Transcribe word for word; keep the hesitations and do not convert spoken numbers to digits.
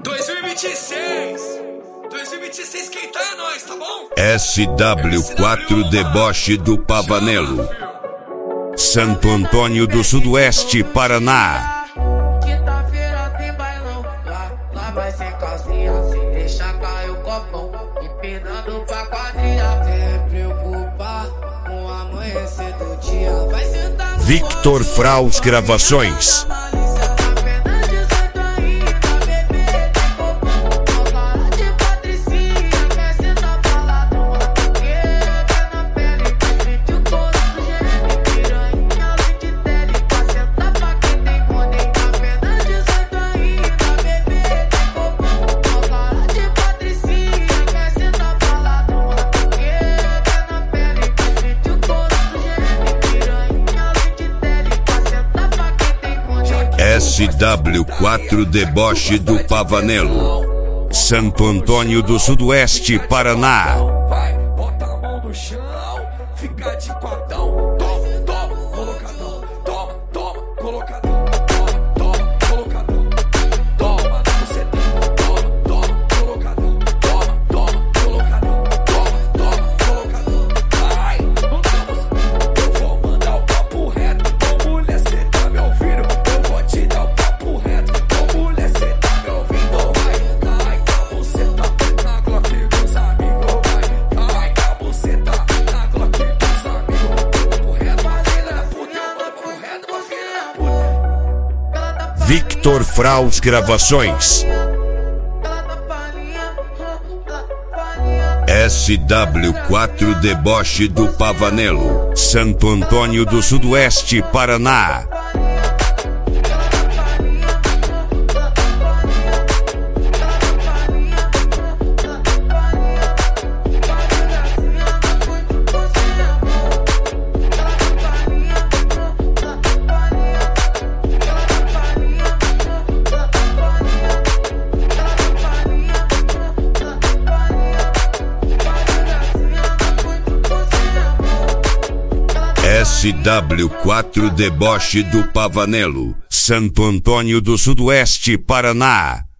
dois mil e vinte e seis. dois mil e vinte e seis quem tá é nós, tá bom? S W quatro Deboche do Pavanello, Santo Antônio do Sudoeste, Paraná. Quinta-feira tem bailão, lá, lá vai ser calcinha, sem deixar cair o copão, empinando pra quadrilha, sem preocupar com o amanhecer do dia, vai sentar no Victor Fraus Gravações. S W quatro Deboche do Pavanello, Santo Antônio do Sudoeste, Paraná. Vai, bota a mão no chão, fica de quatão. Toma, toma, colocadão. Toma, toma, colocadão. Toma, toma, colocadão. Toma, você tem. Toma, toma, colocadão. Toma, toma, colocadão. Toma, toma, colocadão. Ai, vamos, eu vou mandar o papo reto. Ô mulher, cê tá me ouvindo? Eu vou te dar o papo reto. Ô mulher, cê tá me ouvindo? Vai, vai, tá, você tá na Glock com os amigos. Vai, vai, tá, você tá na Glock com os amigos. Papo reto, filha da puta, eu vou papo reto, filha da puta. Victor Fraus Gravações. S W quatro Deboche do Pavanello, Santo Antônio do Sudoeste, Paraná. S W quatro Deboche do Pavanello, Santo Antônio do Sudoeste, Paraná.